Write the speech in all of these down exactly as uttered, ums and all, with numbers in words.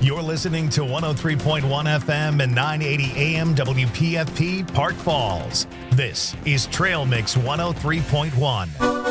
You're listening to one oh three point one F M and nine eighty A M W P F P Park Falls. This is Trail Mix one oh three point one.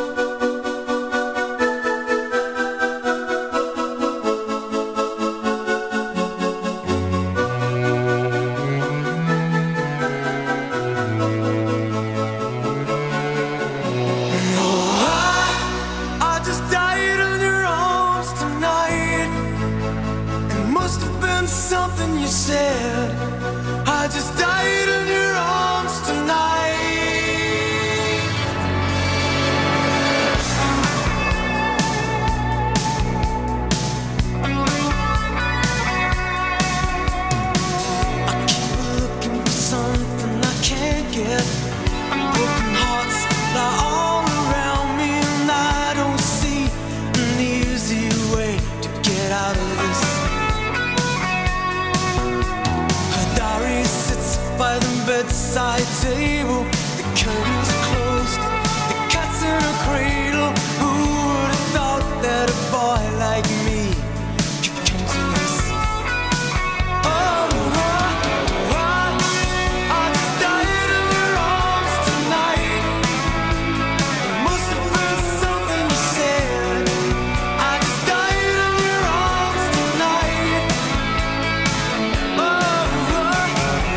Bedside table, the curtains closed, the cat's in a cradle. Who would have thought that a boy like me could come to this? Oh, I, I, I just died in your arms tonight. It must have been something you said. I just died in your arms tonight. Oh, I,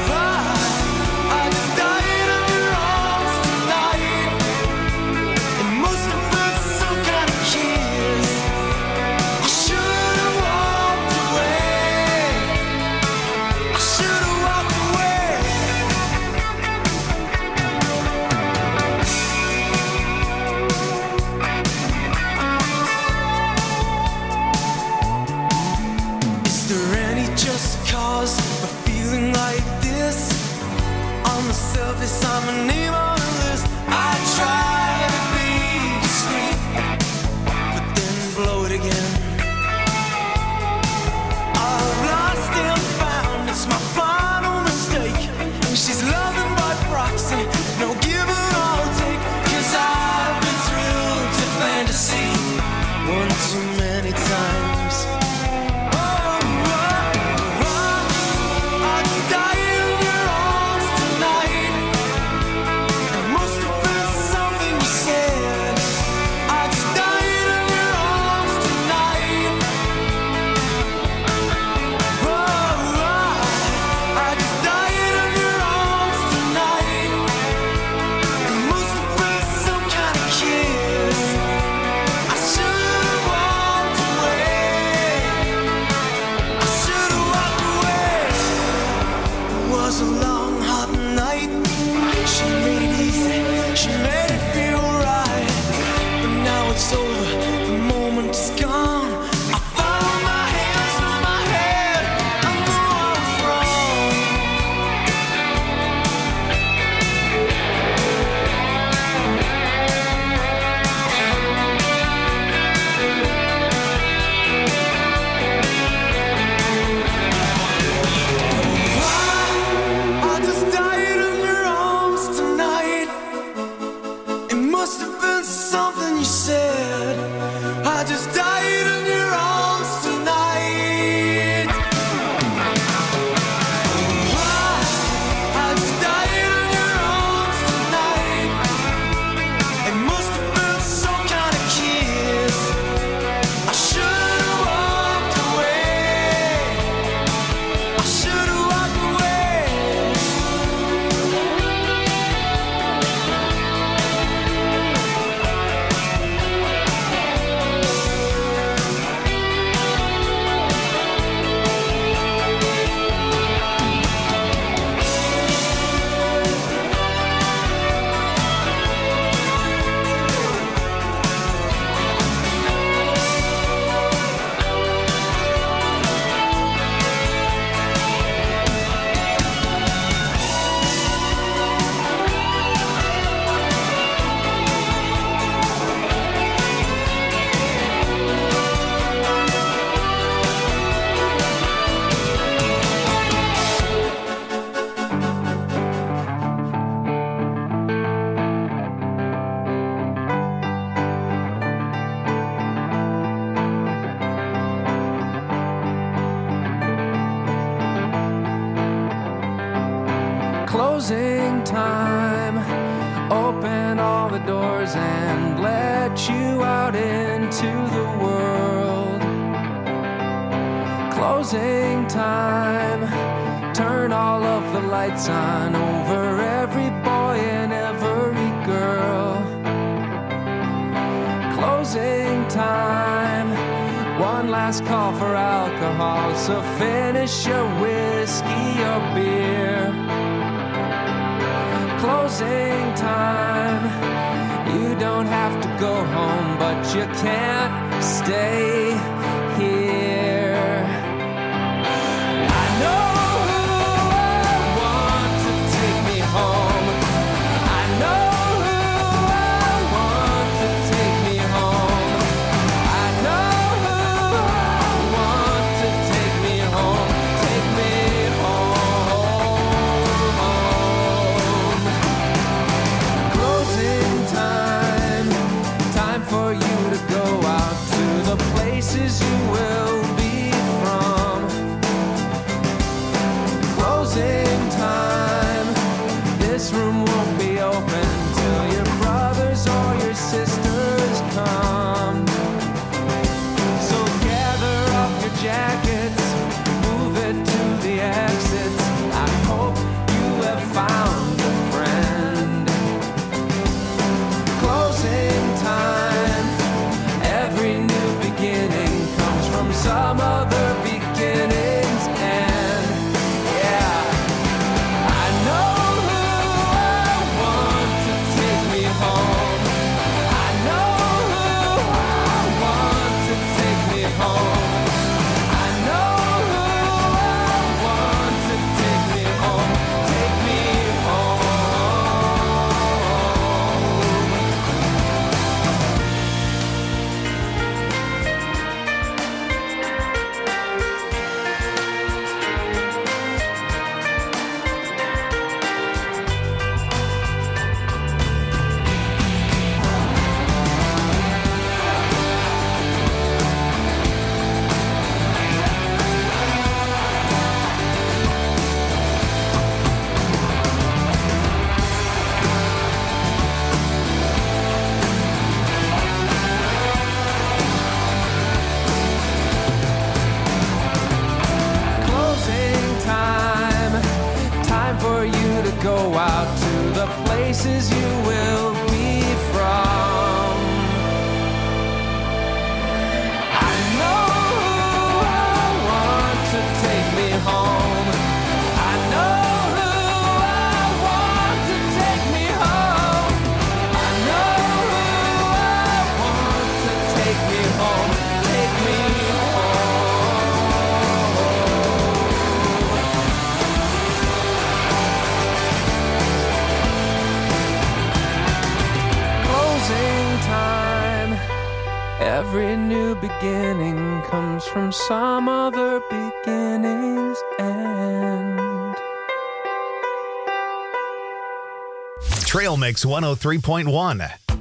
I I'm a name on the list. I try to be discreet, but then blow it again. I've lost and found, it's my final mistake. She's loving by proxy, no give and I'll take. Cause I've been thrilled to fantasy one too many times. Closing time. Open all the doors and let you out into the world. Closing time. Turn all of the lights on over every boy and every girl. Closing time. One last call for alcohol, so finish your whiskey or beer. Closing time. You don't have to go home, but you can't stay here. I know who I want to take me home. I know who I want to take me home. I know who I want to take me home. Take me home. Closing time. Time for you to go out to the places you will be from. Closing time. This room won't be open till your brothers or your sisters come. So gather up your jackets, move it to the exits. I hope you have found a friend. Closing time. Every new beginning comes from some other beginning's end. Yeah. I know who I want to take me home. I know who I want to take me home. I know who I want to take me home. Take me home. Closing time. Time for you to go out to the places you will be from. I know who I want to take me home. I know who I want to take me home. I know who I want to take me home. Take me closing time. Every new beginning comes from some other beginning's end. Trail Mix one oh three point one.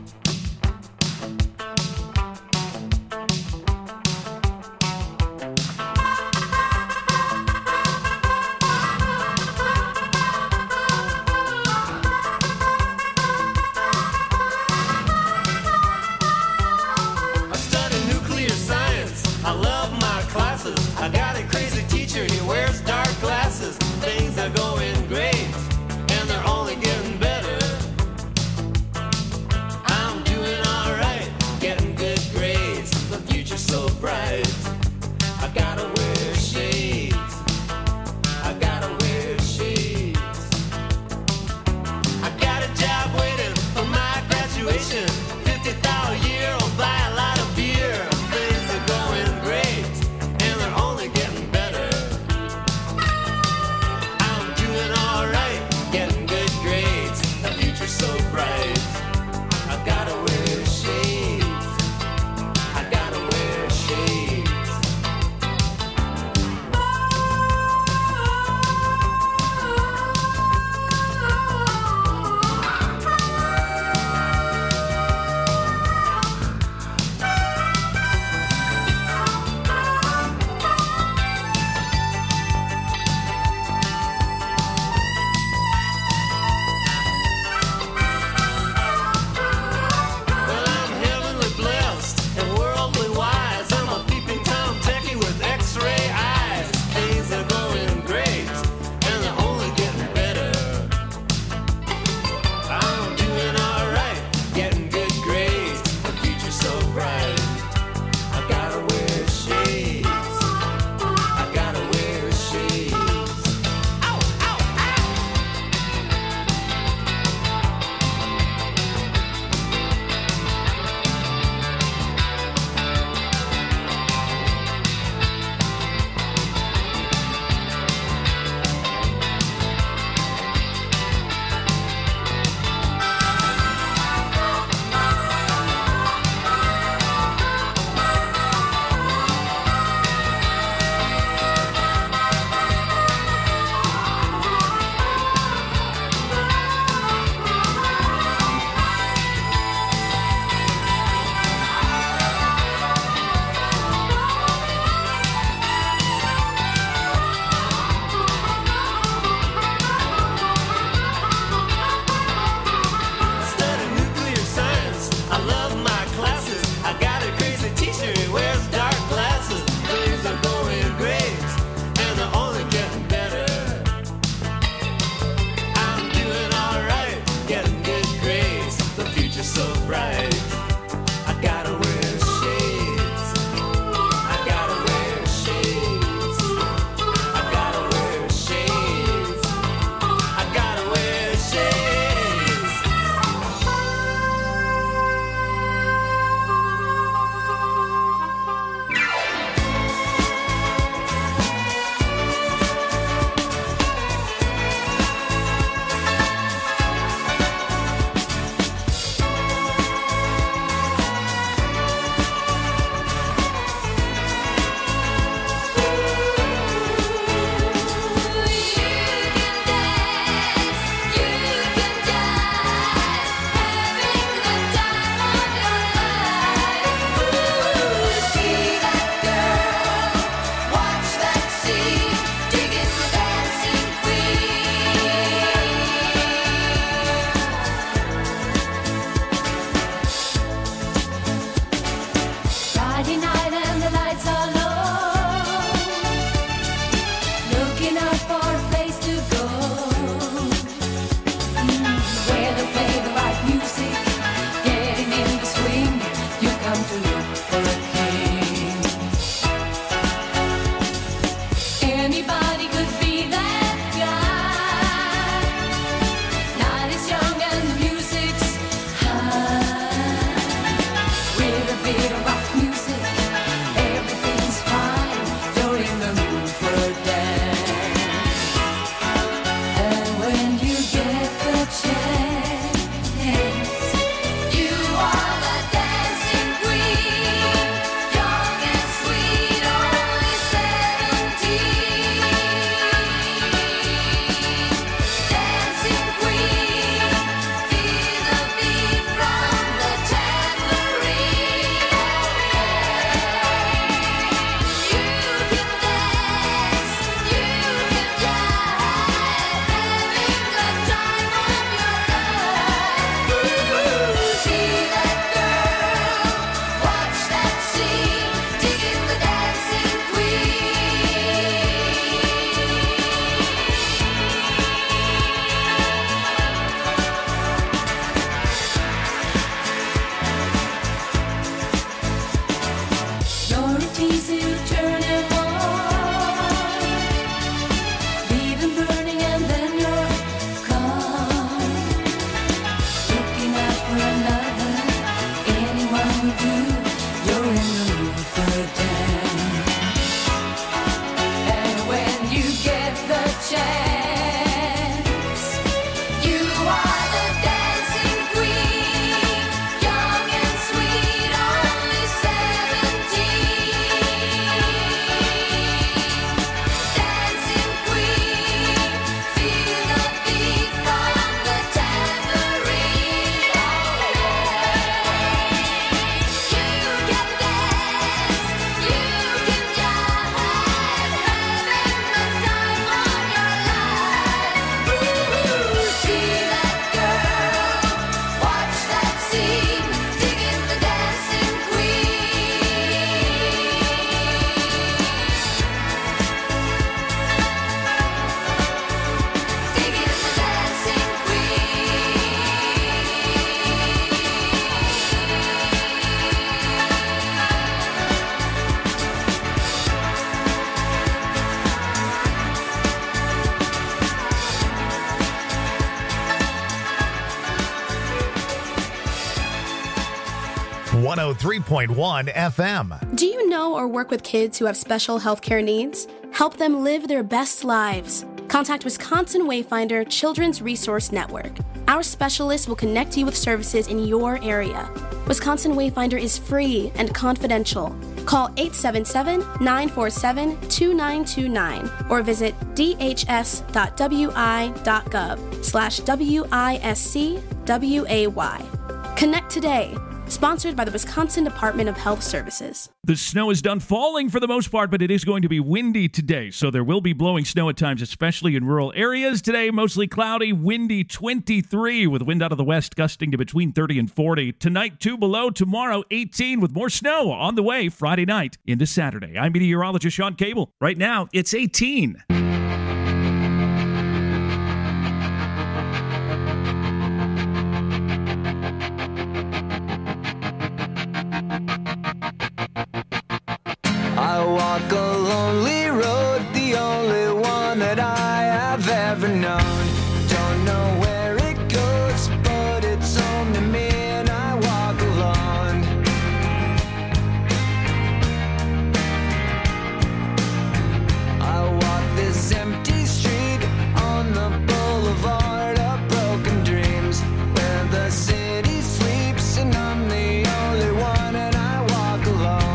I study nuclear science. I love my classes. I got a crazy teacher. He wears dark glasses. Things are going great, and they're only getting better. oh three point one F M. Do you know or work with kids who have special healthcare needs? Help them live their best lives. Contact Wisconsin Wayfinder Children's Resource Network. Our specialists will connect you with services in your area. Wisconsin Wayfinder is free and confidential. Call eight seven seven, nine four seven, two nine two nine or visit d h s dot w i dot gov slash W I S C W A Y. Connect today. Sponsored by the Wisconsin Department of Health Services. The snow is done falling for the most part, but it is going to be windy today, so there will be blowing snow at times, especially in rural areas. Today, mostly cloudy, windy, twenty-three, with wind out of the west gusting to between thirty and forty. Tonight, two below. Tomorrow, eighteen, with more snow on the way Friday night into Saturday. I'm meteorologist Sean Cable. Right now, it's eighteen. I walk a lonely road, the only one that I have ever known. Don't know where it goes, but it's home to me and I walk alone. I walk this empty street on the boulevard of broken dreams, where the city sleeps and I'm the only one and I walk alone.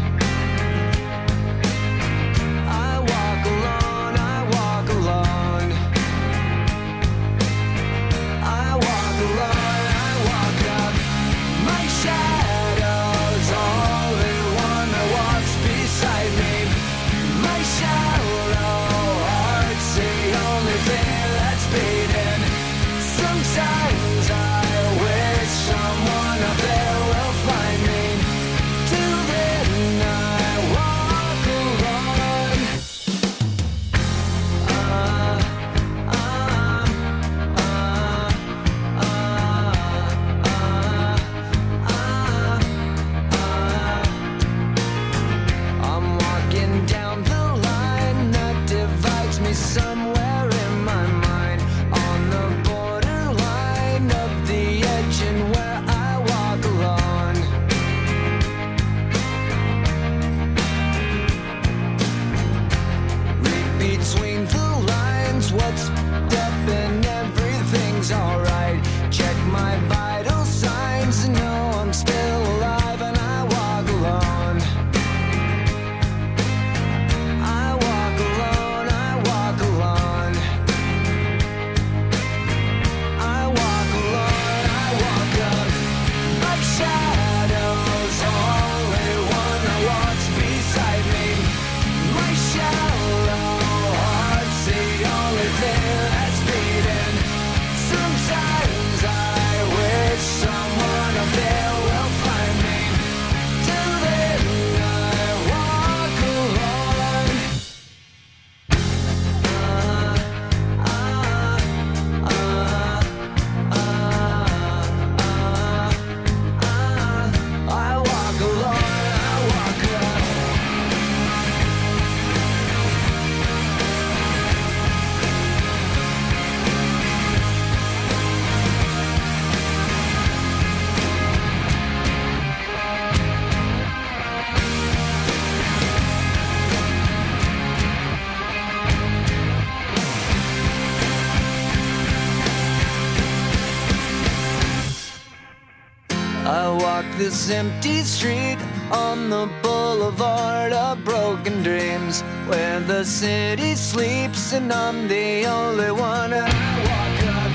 This empty street on the boulevard of broken dreams, where the city sleeps and I'm the only one. And I walk up,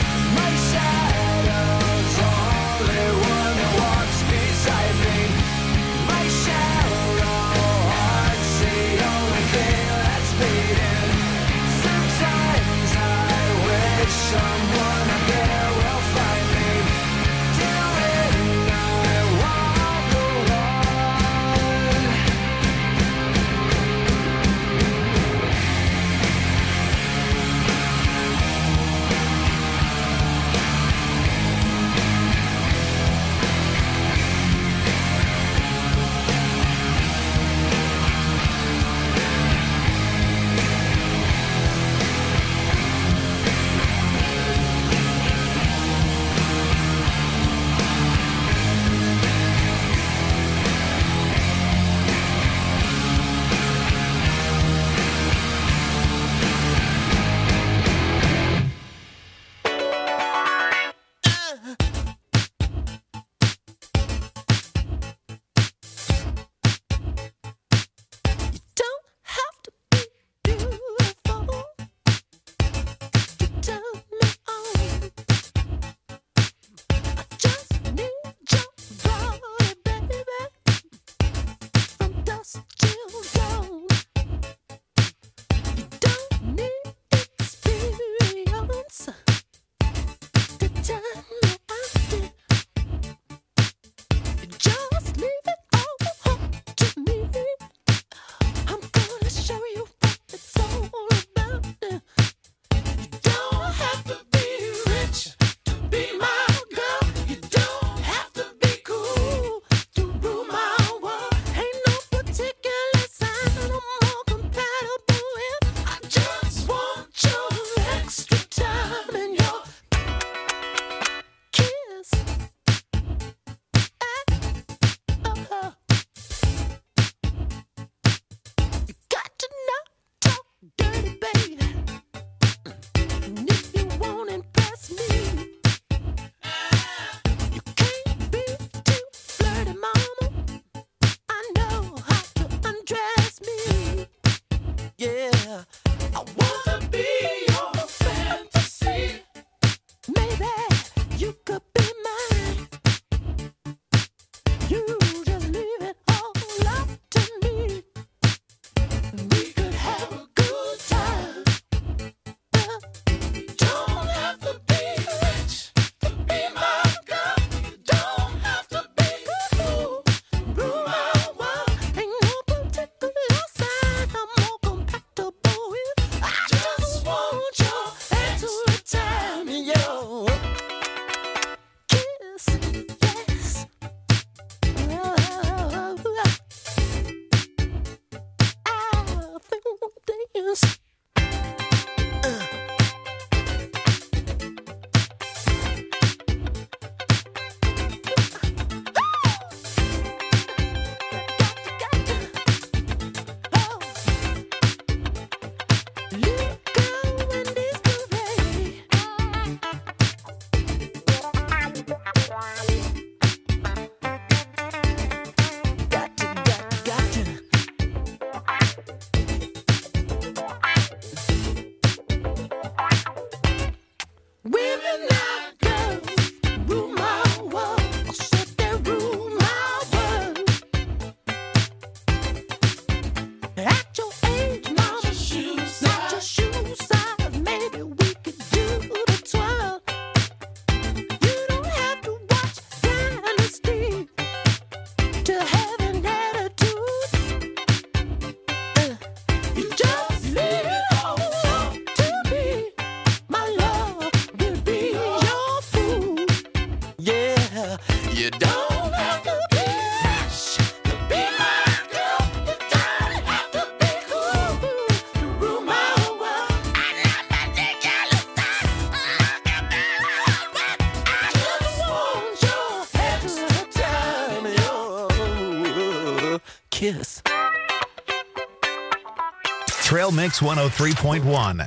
my shadow's only one that walks beside me. My shallow heart's the only thing that's beating. Sometimes I wish someone out there will find me. Till then I walk alone. Trail Mix one oh three point one.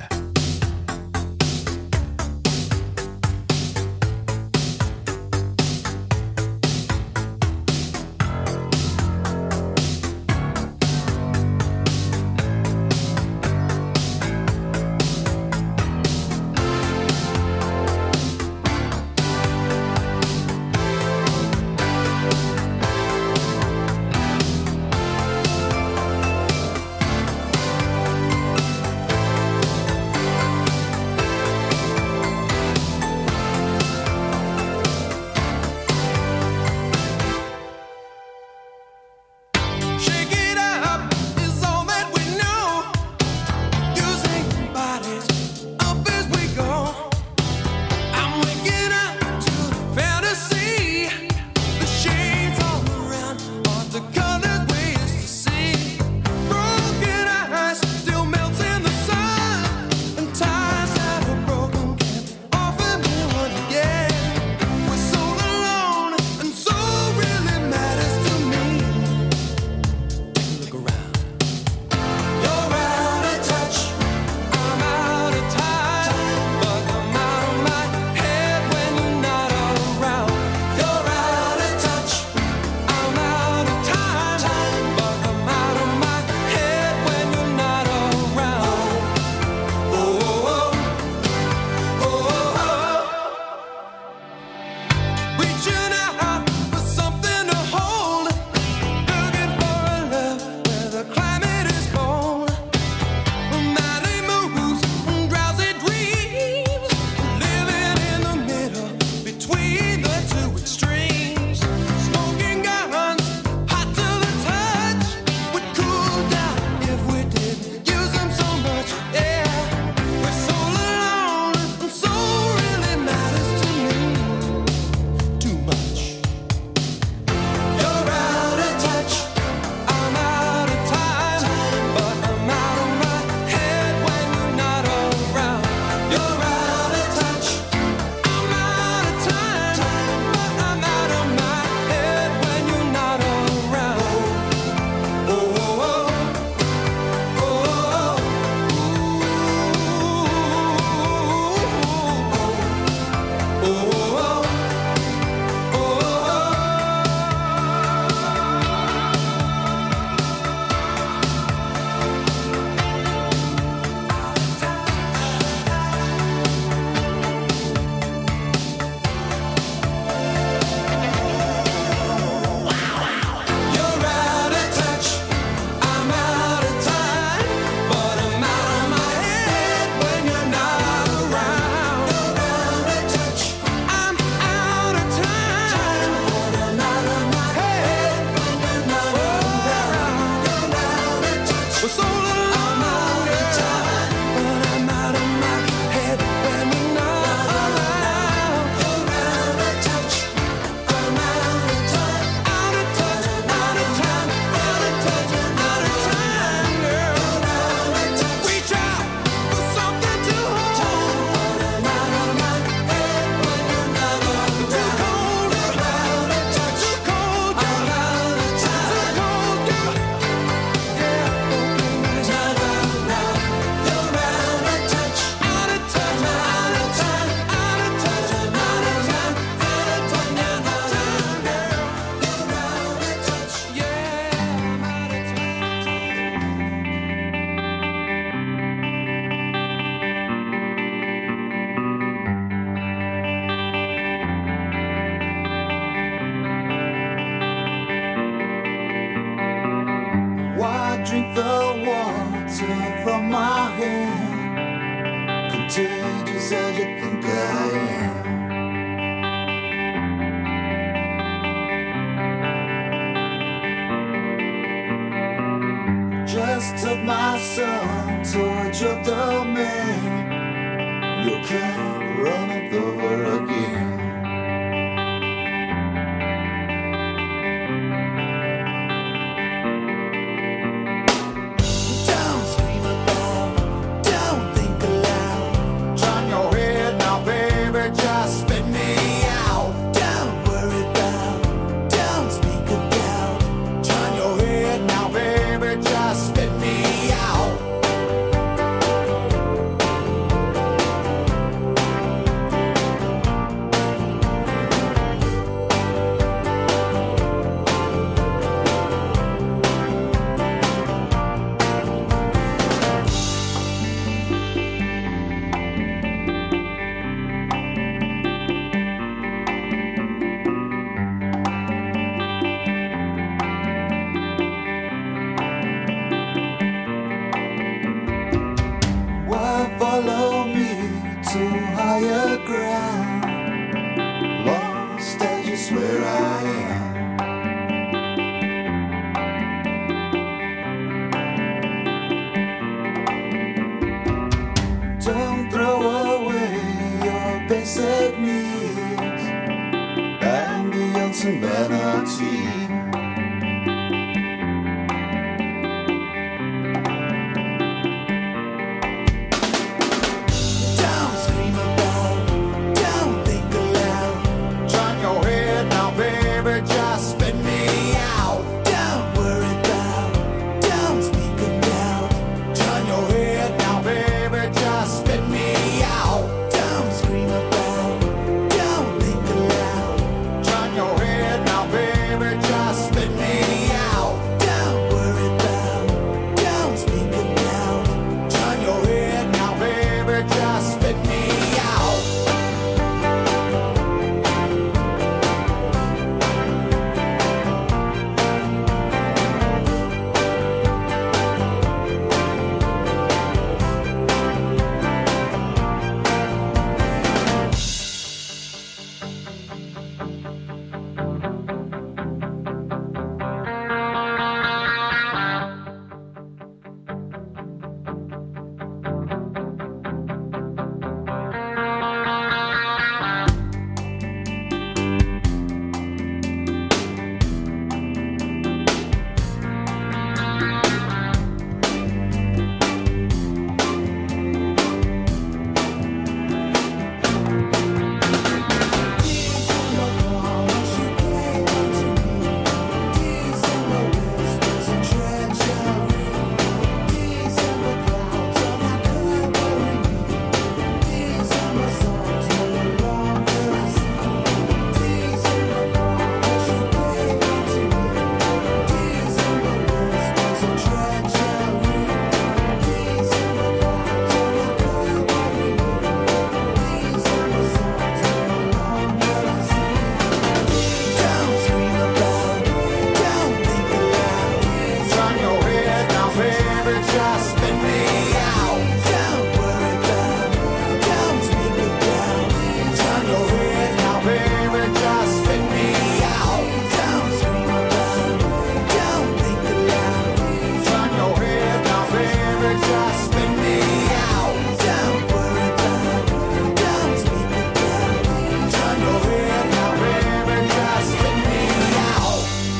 drink the water from my hand, contagious as you think I am. Just took my son towards your domain. You can't run it over again. place where I am. Don't throw away your basic needs, ambience and vanity. Don't scream about, don't think aloud. Turn your head now, baby, just spit me out. Don't worry about, don't speak about. Turn your head now, baby, just spit me out. Don't scream about, don't think aloud. Turn your head now, baby, just spit me out. Don't worry about, don't speak about. Turn your head now, baby, just spit me out. Don't scream about, don't think aloud. Turn your head now, baby, just spit me out. Don't worry about, don't speak about. Turn your head now, baby, just spit me out. Don't scream about, don't think aloud. Turn your head now, baby, just spit me out. Don't worry about, don't speak about. Turn your head now, baby, just spit me out.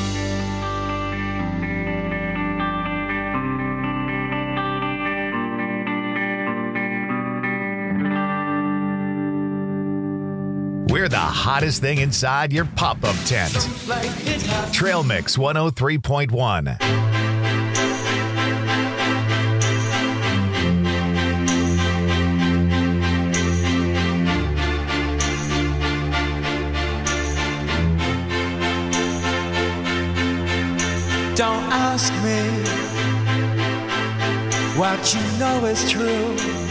We're the hottest thing inside your pop-up tent. Like it hot. Trail Mix one oh three point one. Don't ask me what you know is true.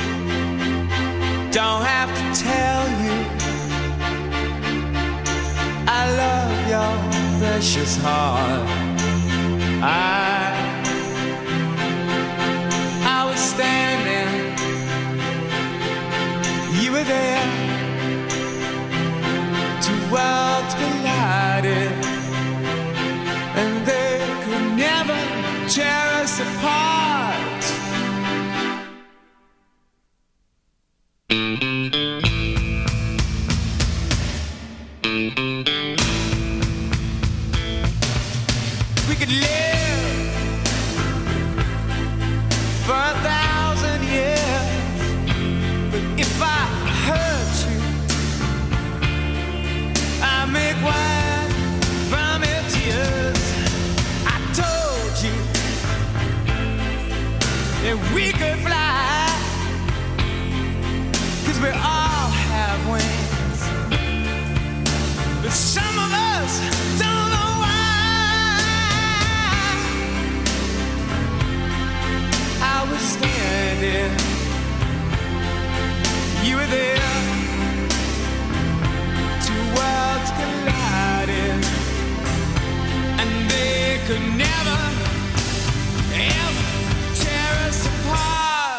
Don't have to tell you I love your precious heart. I I was standing, you were there. Two worlds collided, and they could never tear us apart. We could live for a thousand years, but if I hurt you, I make wine from your tears. I told you that we could fly, 'cause we all have wings, but some of us don't know why. I was standing, you were there. Two worlds collided, and they could never, ever tear us apart.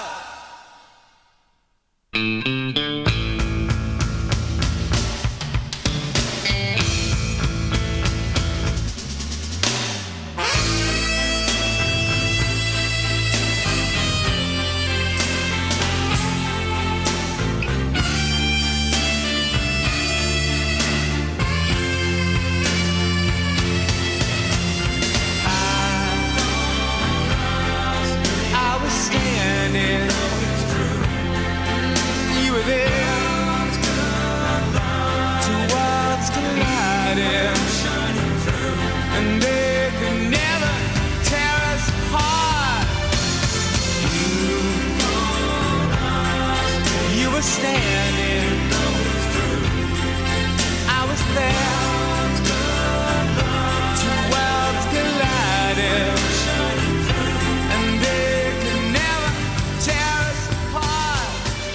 understanding. I was there. Two worlds collided, and they could never tear us apart.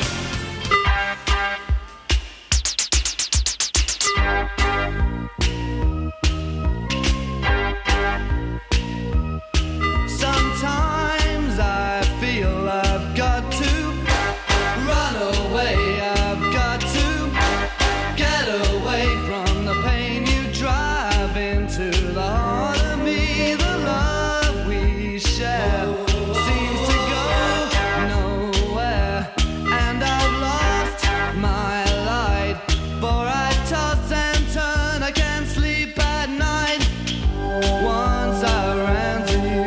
Sometimes I feel I've got to run away. I've got to get away from the pain you drive into the heart of me. The love we share seems to go nowhere, and I've lost my light. For I toss and turn, I can't sleep at night. Once I ran to you,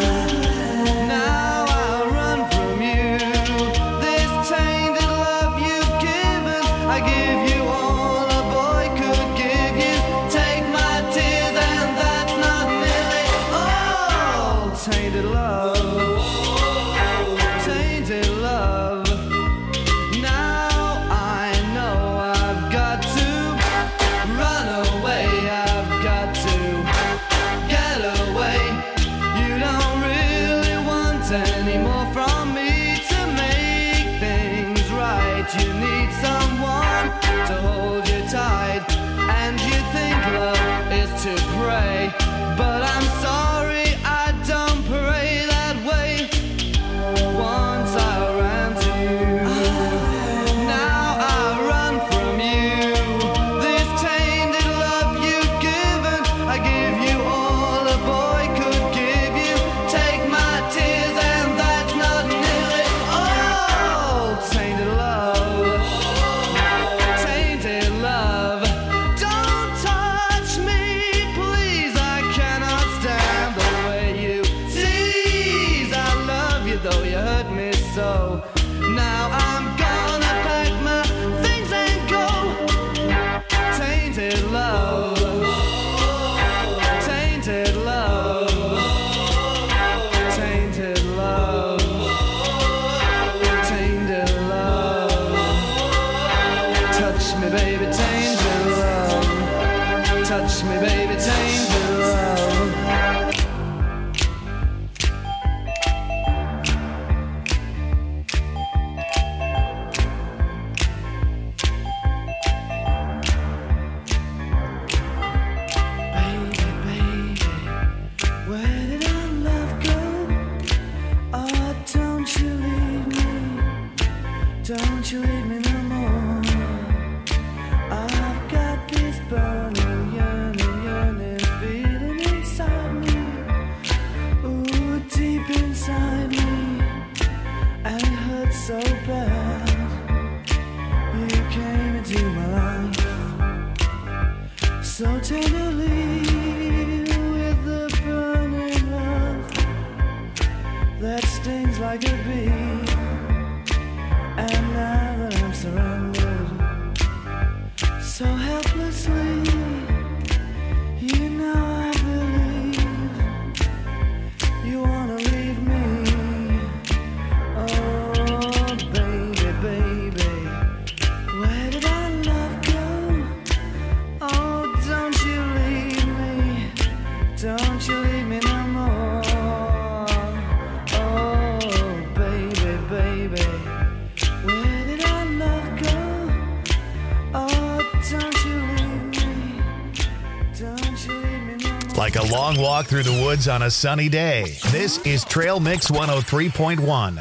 now I run from you. This tainted love you've given, I give you all a boy could give you. Take my tears and that's not nearly all. Tainted love, tainted love. Now I know I've got to run away. I've got to get away. You don't really want any more from me to make things right. You need someone to hold you tight, and you think love is to pray, but I'm sorry, I don't pray that way. Once I ran to you, now I run from you. This tainted love you've given, I give you all a boy could give you. Take my tears and that's not nearly all. Tainted love, tainted love. Don't touch me, please. I cannot stand the way you tease. I love you though you hurt me so. Now I'm gonna pack my things and go. Tainted love, tainted love, tainted love, tainted love. Touch me, baby, tainted love. Touch me, baby, tainted love. Baby, baby, where did our love go? Oh, don't you leave me. Don't you leave me no more. I've got this burning, yearning, yearning feeling inside me. Ooh, deep inside me. And it hurts so bad. You came into my life so tenderly, with the burning love that stings like a bee. And now that I'm surrendered so helplessly, you know I believe you wanna leave me. Oh, baby, baby, where did our love go? Oh, don't you leave me. Don't you leave me no more. Oh, baby, baby, where did our love go? Oh, don't you leave me. Don't you leave me no more. Like a long walk through the woods on a sunny day. This is Trail Mix one oh three point one.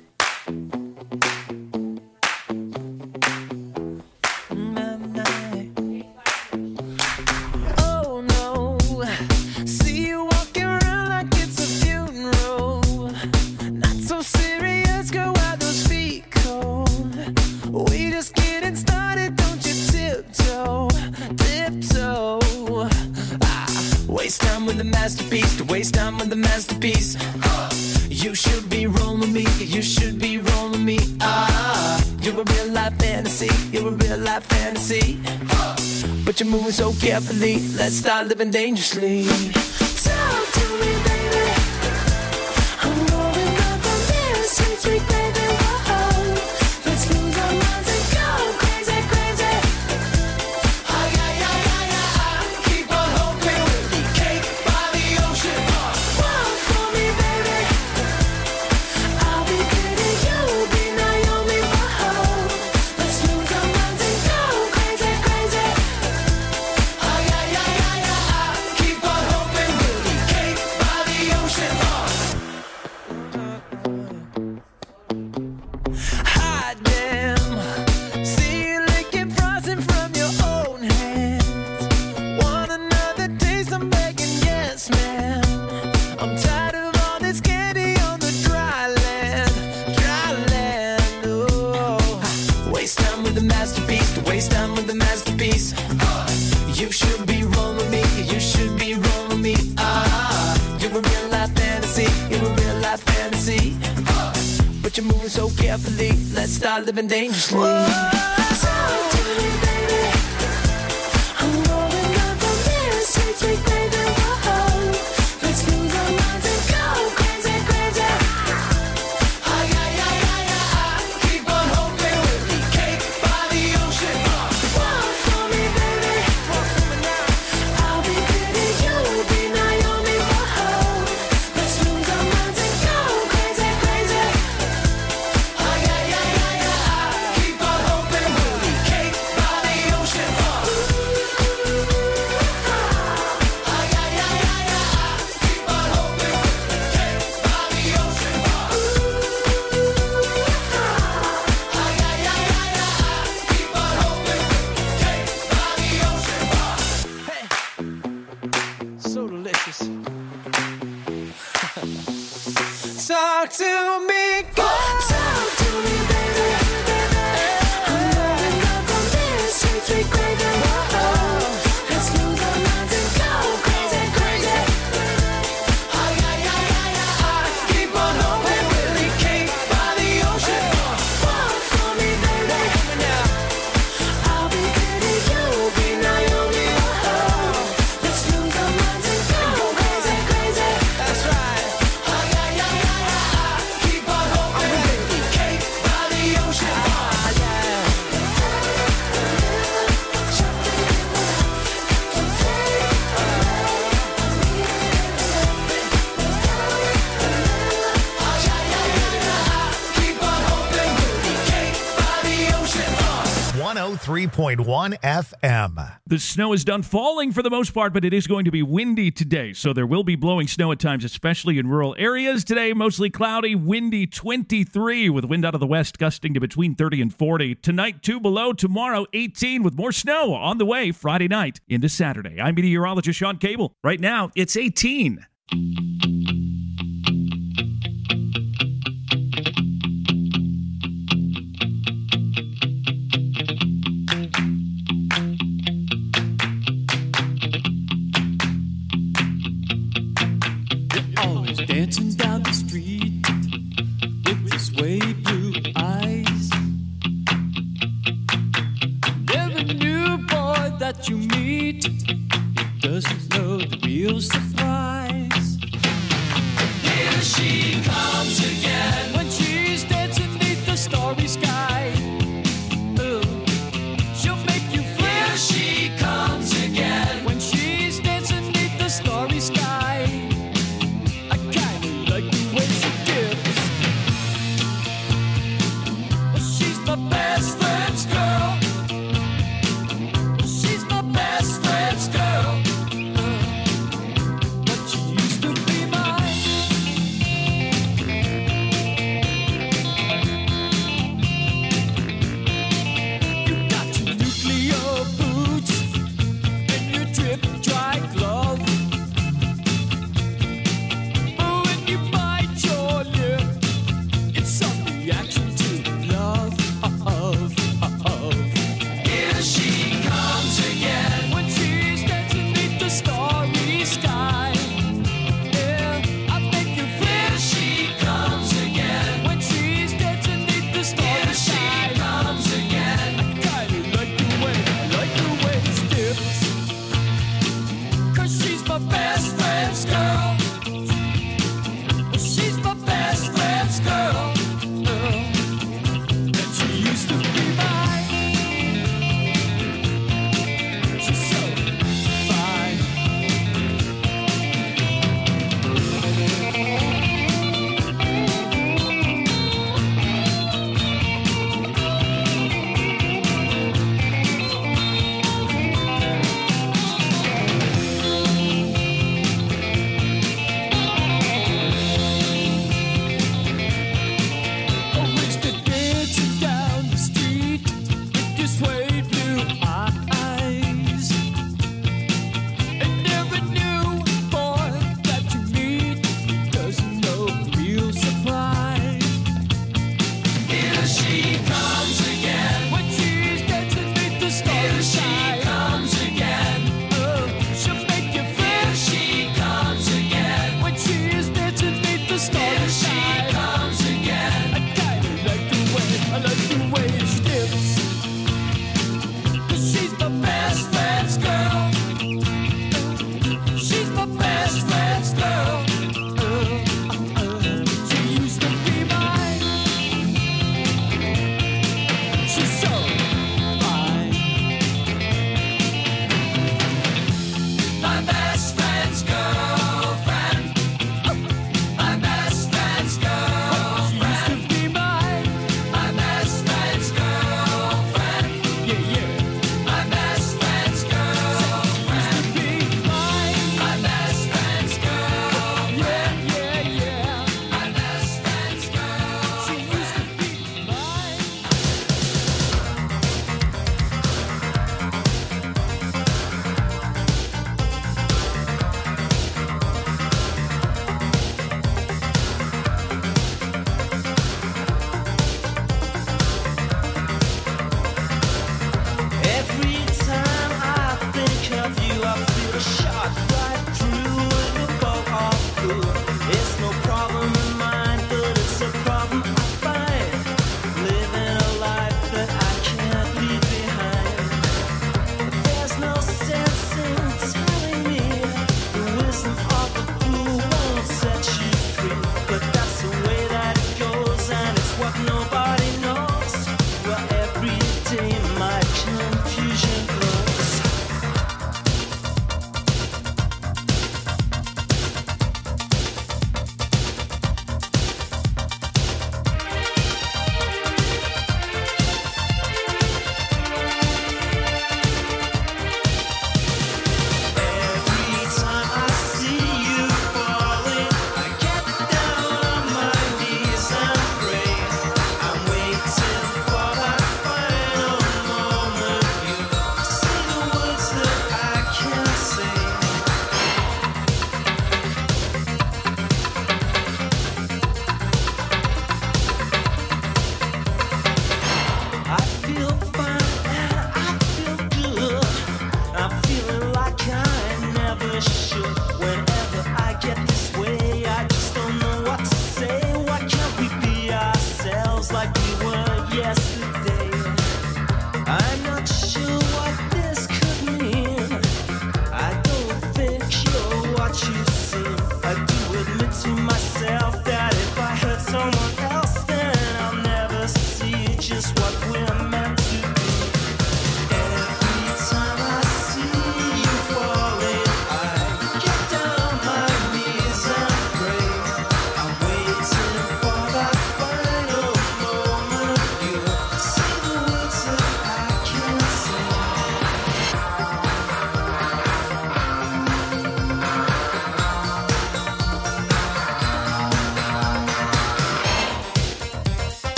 Oh no, see you walking around like it's a funeral. Not so serious, girl, why those feet cold? We just getting started, don't you tiptoe, tiptoe. Ah, waste time with the masterpiece, to waste time with the masterpiece. You should be rolling me, you should be rolling me. Ah, you're a real life fantasy, you're a real life fantasy. But you're moving so carefully, let's start living dangerously. Talk to me, baby. I'm rolling up on this sweet, sweet baby. Whoa, let's lose our minds. you're moving so carefully. Let's start living dangerously. Talk to me, baby. I'm rolling up on this sweet, sweet baby. Whoa, let's lose our minds and go crazy, crazy. Ay, ay, ay, ay, ay. Keep on hoping we'll be cake by the ocean. Walk for me, baby. Walk for me now. I'll be pretty, you'll be Naomi. Whoa, let's lose our minds and go crazy, crazy. Ay, ay, ay, ay, ay. Keep on hoping we'll be cake by the ocean. Ay, ay, ay, ay, ay. Keep on hoping we'll be cake by the ocean. Ay, ay, ay, ay, ay. Keep on hoping we'll be cake by the ocean. Hey, so delicious. Talk to me, girl. Talk to me, baby. I'm rolling up on this sweet, sweet baby. Whoa, let's lose our minds and go crazy, crazy. Ay, ay, ay, ay, ay. Keep on hoping we'll be cake by the ocean. Walk for me, baby. I'll be pretty, you'll be Naomi. Whoa, let's lose our minds and go crazy, crazy. That's right. Ay, ay, ay, ay, ay. Keep on hoping we'll be cake by the ocean. Ah, keep on hoping we'll be cake by the ocean. one oh three point one F M. The snow is done falling for the most part, but it is going to be windy today. So there will be blowing snow at times, especially in rural areas. Today, mostly cloudy, windy twenty-three with wind out of the west gusting to between thirty and forty. Tonight, two below. Tomorrow, eighteen with more snow on the way Friday night into Saturday. I'm meteorologist Sean Cable. Right now, it's eighteen. Always dancing down the street with your sway blue eyes. Every new boy that you meet doesn't know the real surprise. Here she comes again when she's dancing beneath the starry sky. Ooh, she'll make you fly. Here she comes again when she's dancing beneath the starry sky. I kinda like the way she dips.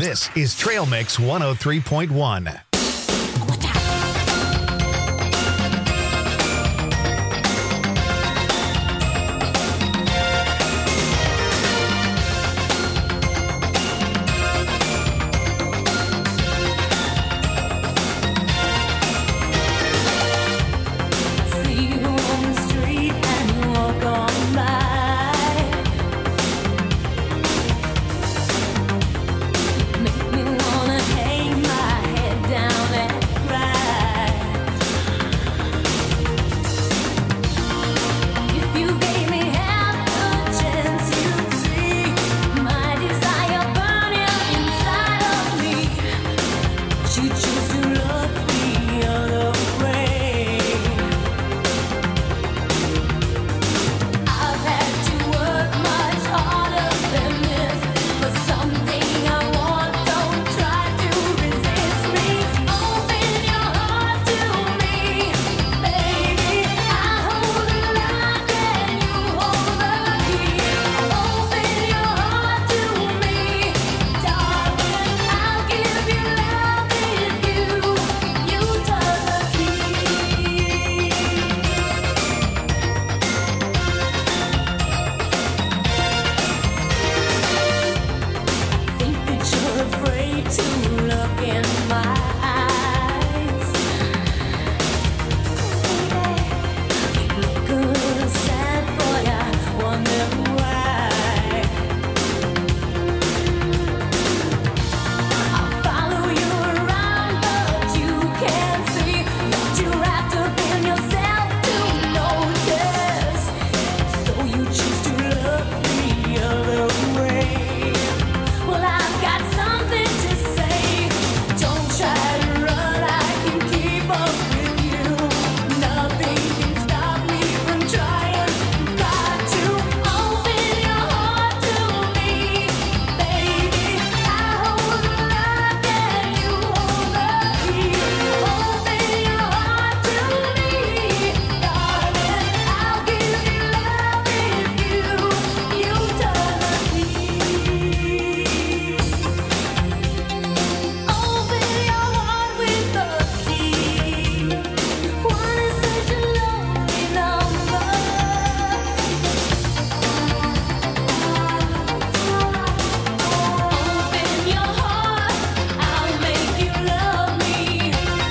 This is Trail Mix one oh three point one. See you on the street and walk on by. Make me wanna hang my head down and cry. If you gave me half a chance, you'd see my desire burning inside of me. But you choose to look the other way. I've had to work much harder than this for something I want. Don't try to resist me. Open your heart to me, baby. I hold the lock and you hold the key. Open your heart to me, darling. I'll give you love if you you turn the key. Think that you're afraid to look in my eyes. Look a little sad, boy, I wonder why. I'll follow you around, but you can't see what you're wrapped up in yourself to notice. So you choose to look the other way. Well, I've got something to say. Don't try to run, I can keep up with you. Nothing can stop me from trying. Got to open your heart to me, baby. I hold the lock and you hold the key. Open your heart to me, darling. I'll give you love if you you turn the key. Open your heart with the key. One is such a lonely number. Open your heart, I'll make you love me.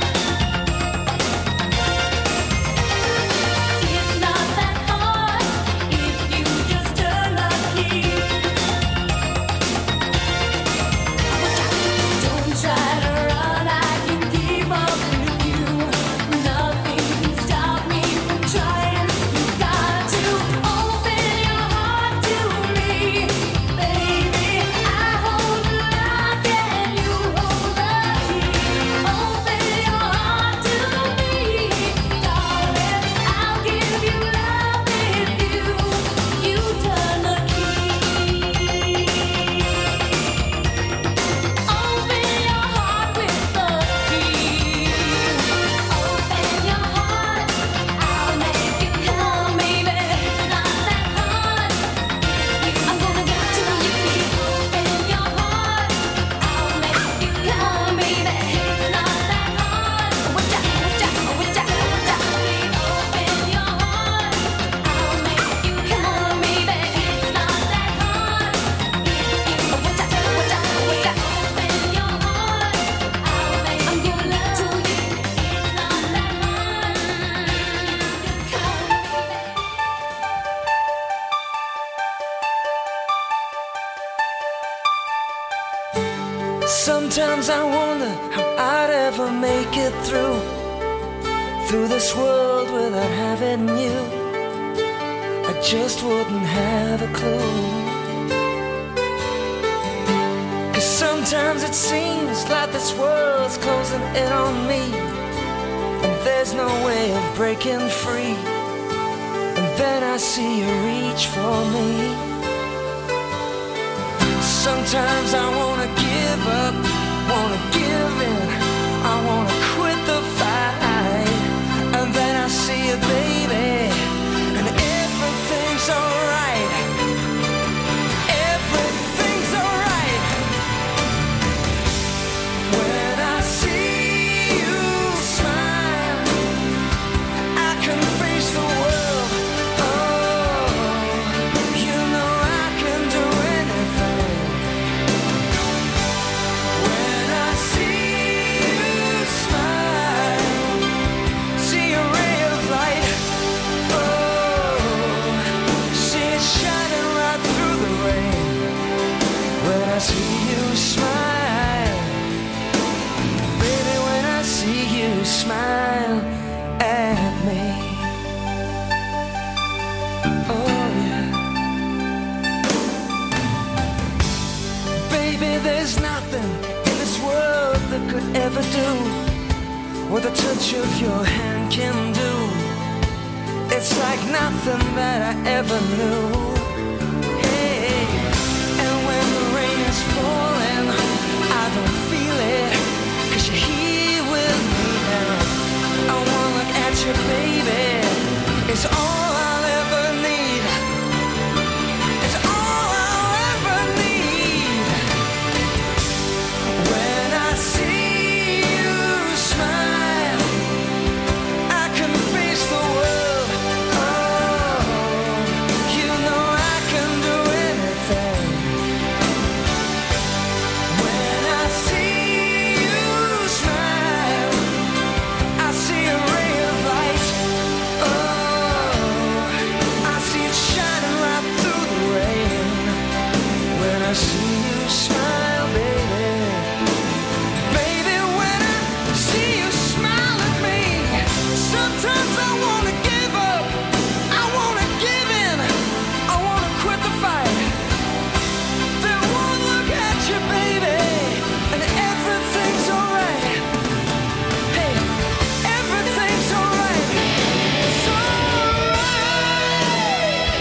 It's not that hard if you just turn the key. Don't try to run, I can keep up with you. Nothing can stop me from trying. You got to open your heart to me, baby. I hold the lock and you hold the key. Open your heart to me, darling. I'll give you love if you you turn the key. Open your heart with the key. Open your heart, I'll make you come, baby. It's not that hard. I'm gonna get to you. Open your heart, I'll make you come, baby. It's not that hard. Watch out, watch out, watch out, watch out. Open your heart, I'll make you come, baby. It's not that hard. Watch out, watch out, watch out. Open your heart, I'll make you love to you. It's not that hard. Sometimes I wonder how I'd ever make it through Through this world without having you. I just wouldn't have a clue. 'Cause sometimes it seems like this world's closing in on me, and there's no way of breaking free. And then I see you reach for me. Sometimes I wanna give up, wanna give in, I wanna quit the fight. And then I see you, baby, and everything's alright. Everything's alright. see you smile, baby, when I see you smile at me. Oh yeah. Baby, there's nothing in this world that could ever do what the touch of your hand can do. It's like nothing that I ever knew. Hey, and when the rain is falling, I don't feel it, 'cause you're here with me now. I wanna look at you, baby. It's all I'll ever need. It's all I'll ever need. When I see you smile, I can face the world. Oh, you know I can do anything. When I see you smile, I see a ray of light. Oh, I see it shining right through the rain. When I see you smile, baby. Baby, when I see you smile at me, sometimes I wanna give up, I wanna give in, I wanna quit the fight. Then one look at you, baby, and everything's alright. Hey, everything's alright. It's alright.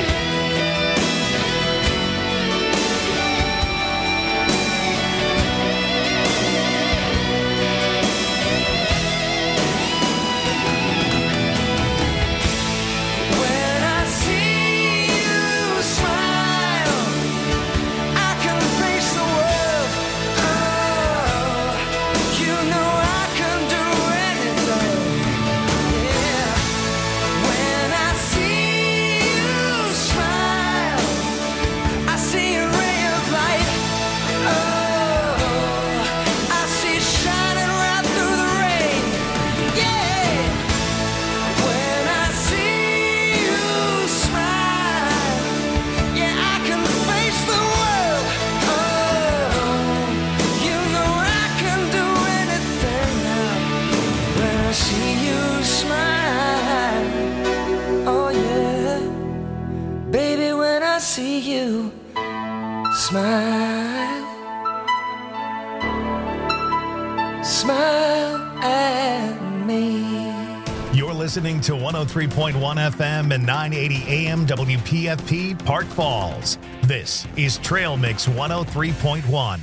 When I see you smile, I can face the world. Oh, you know I can do anything. Yeah. When I see you smile, I see a ray of light. Oh, I see it shining right through the rain. Yeah. When I see you smile, yeah, I can face the world. Oh, you know I can do anything now. When I see you smile, oh yeah, baby, when I see you smile, smile at me. You're listening to one oh three point one F M and nine eighty A M W P F P Park Falls. This is Trail Mix one oh three point one.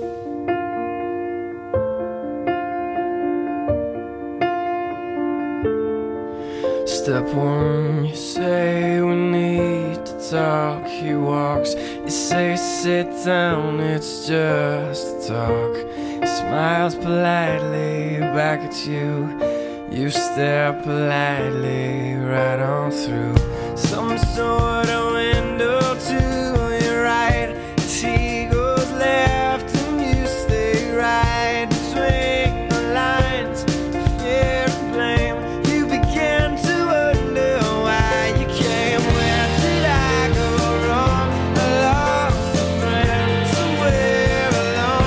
Step one, you say we need to talk. He walks, you say sit down, it's just a talk. He smiles politely back at you. You stare politely right on through some sort of window